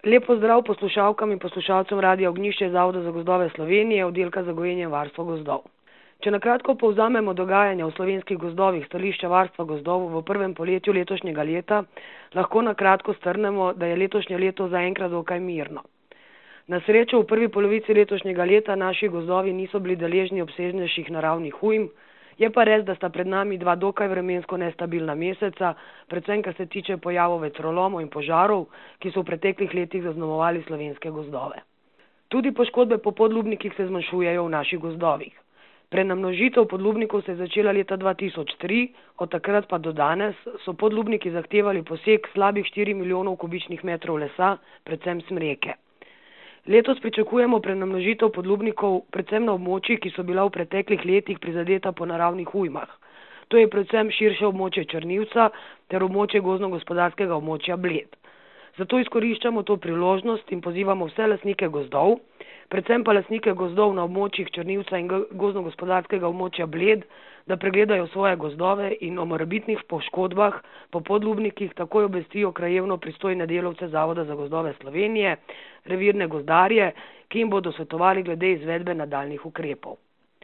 Lep pozdrav poslušalkam in poslušalcem Radia Ognjišče Zavoda za gozdove Slovenije, oddelka za gojenje in varstvo gozdov. Če na kratko povzamemo dogajanja v slovenskih gozdovih stališča varstva gozdov v prvem poletju letošnjega leta, lahko na kratko strnemo, da je letošnje leto zaenkrat dokaj mirno. Na srečo v prvi polovici letošnjega leta naši gozdovi niso bili deležni obsežnejših naravnih ujm, je pa res, da sta pred nami dva dokaj vremensko nestabilna meseca, predvsem kar se tiče pojavov vetrolomov in požarov, ki so v preteklih letih zaznamovali slovenske gozdove. Tudi poškodbe po podlubnikih se zmanjšujejo v naših gozdovih. Prenamnožitev podlubnikov se je začela leta 2003, od takrat pa do danes so podlubniki zahtevali posek slabih 4 milijonov kubičnih metrov lesa, predvsem smreke. Letos pričakujemo prenamnožitev podlubnikov predvsem na območjih, ki so bila v preteklih letih prizadeta po naravnih ujmah. To je predvsem širše območje Črnivca ter območje gozdno-gospodarskega območja Bled. Zato izkoriščamo to priložnost in pozivamo vse lastnike gozdov, predvsem pa lastnike gozdov na območjih Črnivca in gozdno-gospodarskega območja Bled, da pregledajo svoje gozdove in o morebitnih poškodbah po podlubnikih takoj obvestijo krajevno pristojne delavce Zavoda za gozdove Slovenije, revirne gozdarje, ki jim bodo svetovali glede izvedbe nadaljnjih ukrepov.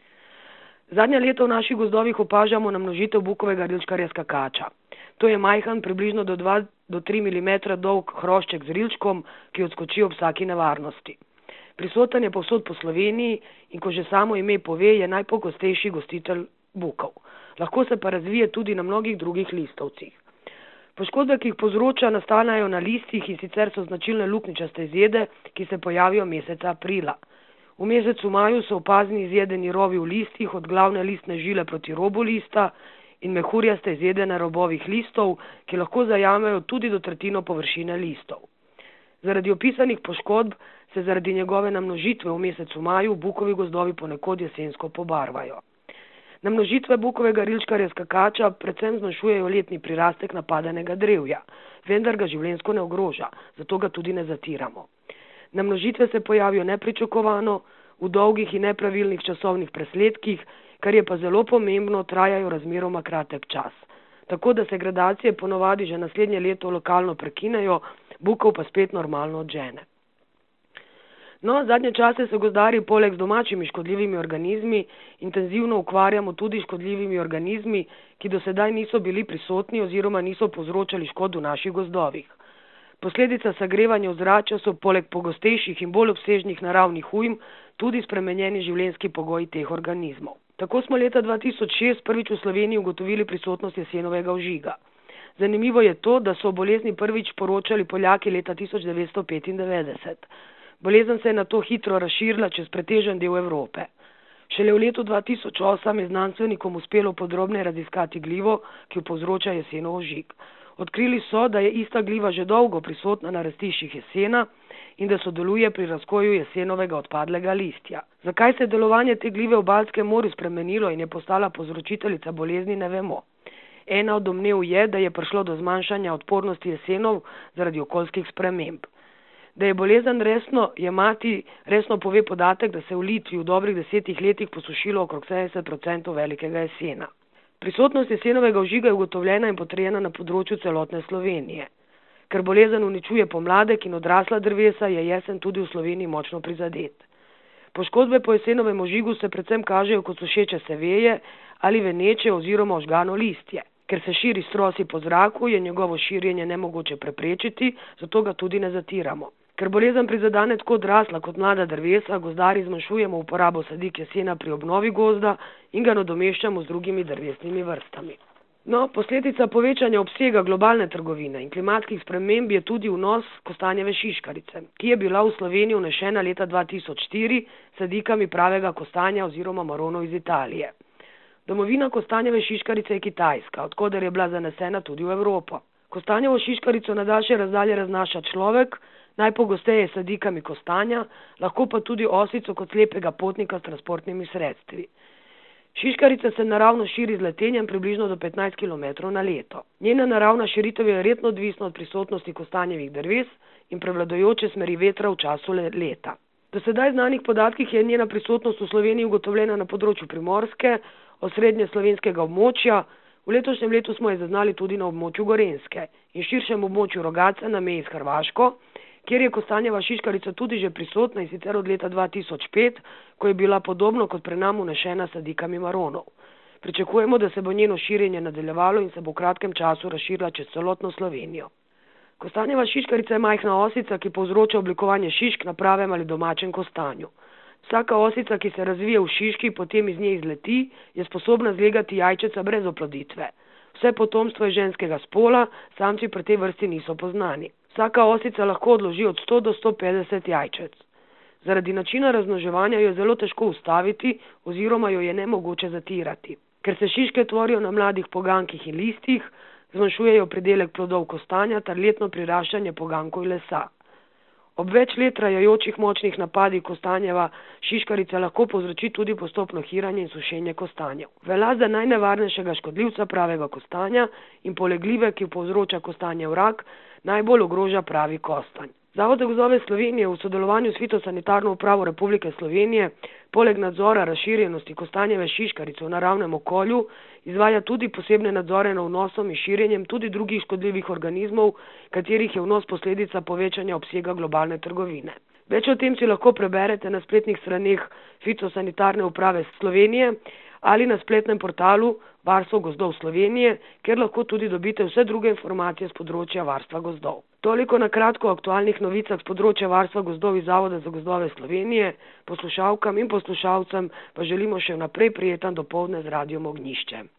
Zadnja leta v naših gozdovih opažamo namnožitev bukovega rilčkarja skakača. To je majhen, približno do 2 do 3 mm dolg hrošček z rilčkom, ki odskoči ob vsaki nevarnosti. Prisoten je povsod po Sloveniji in ko že samo ime pove, je najpogostejši gostitelj bukov. Lahko se pa razvije tudi na mnogih drugih listovcih. Poškodbe, ki jih povzroča, nastanejo na listih in sicer so značilne luknjičaste izjede, ki se pojavijo meseca aprila. V mesecu maju so opazni izjedeni rovi v listih od glavne listne žile proti robu lista in mehurjaste izjede na robovih listov, ki lahko zajamejo tudi do tretjino površine listov. Zaradi opisanih poškodb se zaradi njegove namnožitve v mesecu maju bukovi gozdovi ponekod jesensko pobarvajo. Namnožitve bukovega rilčkarja skakača predvsem zmanjšujejo letni prirastek napadenega drevja, vendar ga življenjsko ne ogroža, zato ga tudi ne zatiramo. Namnožitve se pojavijo nepričakovano, v dolgih in nepravilnih časovnih presledkih, kar je pa zelo pomembno, trajajo razmeroma kratek čas. Tako da se gradacije ponovadi že naslednje leto lokalno prekinejo, bukov pa spet normalno odžene. No, zadnje čase se gozdarji poleg z domačimi škodljivimi organizmi intenzivno ukvarjamo tudi škodljivimi organizmi, ki do sedaj niso bili prisotni oziroma niso povzročali škod v naših gozdovih. Posledica segrevanja ozračja so poleg pogostejših in bolj obsežnih naravnih ujm tudi spremenjeni življenjski pogoji teh organizmov. Tako smo leta 2006 prvič v Sloveniji ugotovili prisotnost jesenovega ožiga. Zanimivo je to, da so o bolezni prvič poročali Poljaki leta 1995. Bolezen se je nato hitro razširila čez pretežen del Evrope. Šele v letu 2008 je znanstvenikom uspelo podrobneje raziskati glivo, ki jo povzroča jesenov ožig. Odkrili so, da je ista gliva že dolgo prisotna na rastiščih jesena in da sodeluje pri razkoju jesenovega odpadlega listja. Zakaj se je delovanje te glive v Baltskem morju spremenilo in je postala povzročiteljica bolezni, ne vemo. Ena od domnev je, da je prišlo do zmanjšanja odpornosti jesenov zaradi okoljskih sprememb. Da je bolezen resno jemati, resno pove podatek, da se v Litvi v dobrih 10 letih posušilo okrog 70% velikega jesena. Prisotnost jesenovega ožiga je ugotovljena in potrjena na področju celotne Slovenije. Ker bolezen uničuje pomladek in odrasla drevesa, je jesen tudi v Sloveniji močno prizadet. Poškodbe po jesenovem ožigu se predvsem kažejo kot sušeče se veje ali veneče oziroma ožgano listje. Ker se širi s trosi po zraku, je njegovo širjenje nemogoče preprečiti, zato ga tudi ne zatiramo. Ker bolezen prizadene tako odrasla kot mlada drevesa, gozdarji zmanjšujemo uporabo sadik jesena pri obnovi gozda in ga nadomeščamo z drugimi drevesnimi vrstami. No, posledica povečanja obsega globalne trgovine in klimatskih sprememb je tudi vnos kostanjeve šiškarice, ki je bila v Sloveniji vnešena leta 2004 s sadikami pravega kostanja oziroma maronov iz Italije. Domovina kostanjeve šiškarice je Kitajska, od koder je bila zanesena tudi v Evropo. Kostanjevo šiškarico na daljše razdalje raznaša človek, najpogosteje s sadikami kostanja, lahko pa tudi osico kot slepega potnika s transportnimi sredstvi. Šiškarica se naravno širi z letenjem približno do 15 km na leto. Njena naravna širitev je verjetno odvisna od prisotnosti kostanjevih dreves in prevladujoče smeri vetra v času leta. Do sedaj znanih podatkih je njena prisotnost v Sloveniji ugotovljena na področju Primorske, osrednje slovenskega območja, v letošnjem letu smo jo zaznali tudi na območju Gorenjske in širšem območju Rogatca na meji s Hrvaško, kjer je kostanjeva šiškarica tudi že prisotna, in sicer od leta 2005, ko je bila podobno kot pri nam vnešena s sadikami maronov. Pričakujemo, da se bo njeno širjenje nadaljevalo in se bo v kratkem času razširila čez celotno Slovenijo. Kostanjeva šiškarica je majhna osica, ki povzroča oblikovanje šišk na pravem ali domačem kostanju. Vsaka osica, ki se razvije v šiški, potem iz nje izleti, je sposobna zlegati jajčeca brez oploditve. Vse potomstvo je ženskega spola, samci pri tej vrsti niso poznani. Vsaka osica lahko odloži od 100 do 150 jajčec. Zaradi načina razmnoževanja jo je zelo težko ustaviti oziroma jo je nemogoče zatirati. Ker se šiške tvorijo na mladih pogankih in listih, zmanjšujejo pridelek plodov kostanja ter letno priraščanje pogankov in lesa. Ob več let trajajočih močnih napadih kostanjeva šiškarica lahko povzroči tudi postopno hiranje in sušenje kostanjev. Velja za najnevarnejšega škodljivca pravega kostanja in poleg glive, ki povzroča kostanjev rak, najbolj ogroža pravi kostanj. Zavod za gozdove Slovenije v sodelovanju s Fitosanitarno upravo Republike Slovenije poleg nadzora razširjenosti kostanjeve šiškarice v naravnem okolju izvaja tudi posebne nadzore nad vnosom in širjenjem tudi drugih škodljivih organizmov, katerih je vnos posledica povečanja obsega globalne trgovine. Več o tem si lahko preberete na spletnih straneh Fitosanitarne uprave Slovenije ali na spletnem portalu Varstvo gozdov Slovenije, kjer lahko tudi dobite vse druge informacije z področja varstva gozdov. Toliko na kratko o aktualnih novicah z področja varstva gozdov iz Zavoda za gozdove Slovenije. Poslušalkam in poslušalcem pa želimo še naprej prijeten dopoldne z Radiom Ognjišče.